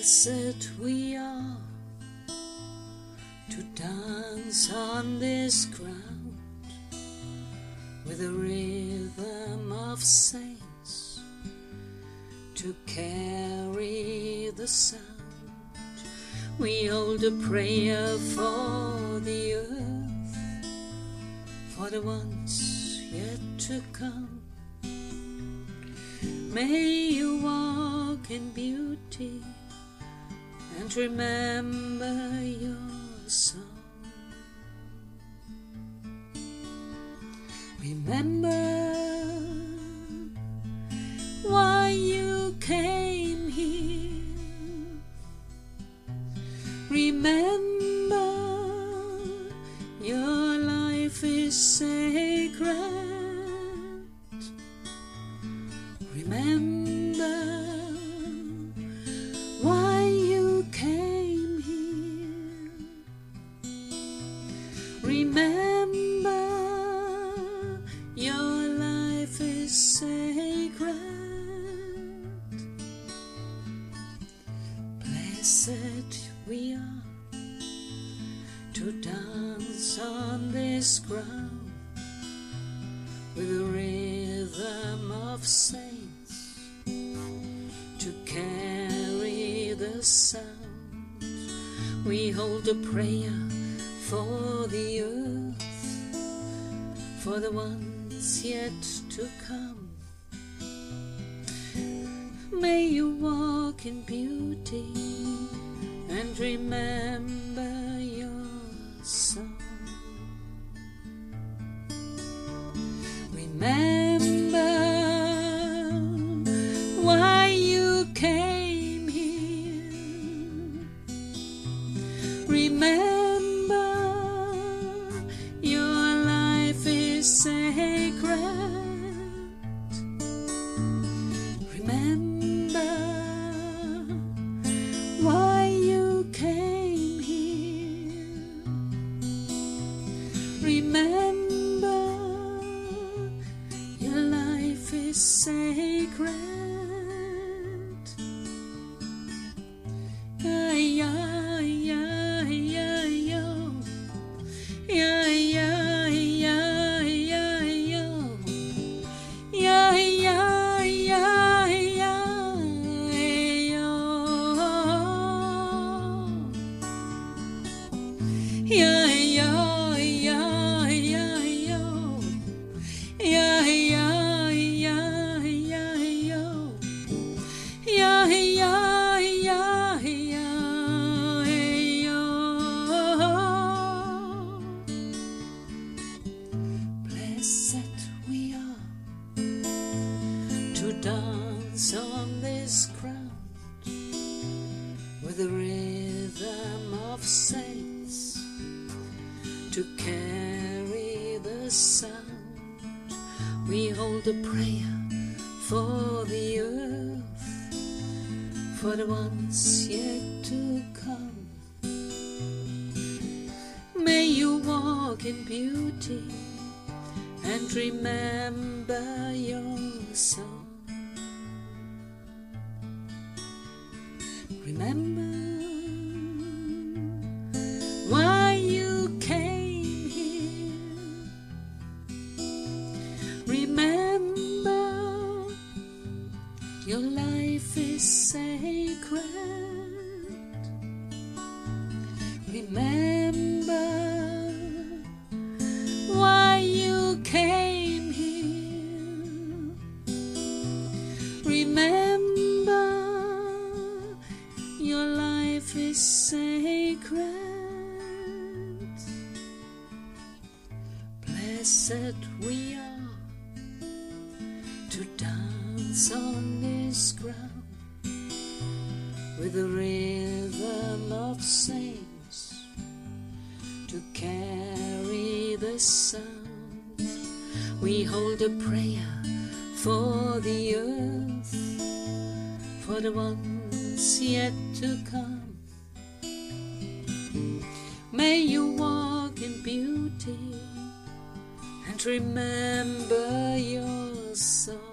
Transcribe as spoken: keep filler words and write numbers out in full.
Blessed we are to dance on this ground with a rhythm of saints to carry the sound. We hold a prayer for the earth, for the ones yet to come. May you walk in beauty and remember your song. Remember why you came here. Remember your life is sacred. Remember why you came here. Remember your life is sacred. Blessed we are to dance on this ground with a rhythm of saints to carry the sound. We hold a prayer for the earth, for the ones yet to come. May you walk in beauty and remember your song. Remember why you came here. Remember your life is sacred. Remember why you came here. Remember your life is sacred. Yeah, yeah, yeah, yeah, yo. Yeah, yeah, yeah, yeah, yo. Yeah, yeah, yeah, yeah, yo. Yeah, yeah, yeah, yeah, yo. Yeah, yeah, yeah, yeah, yo. Yeah, yeah, yeah, yeah, yo. Blessed we are to dance on this ground with a rhythm of saints to carry the sound. We hold a prayer for the earth, for the ones yet to come. May you walk in beauty and remember your song. Remember why you came here. Remember your life is sacred. Remember why you came here. Remember your life is sacred. Blessed we are to dance on this ground with a rhythm of saints to carry the sound. We hold a prayer for the earth, for the ones yet to come. May you walk in beauty and remember your song.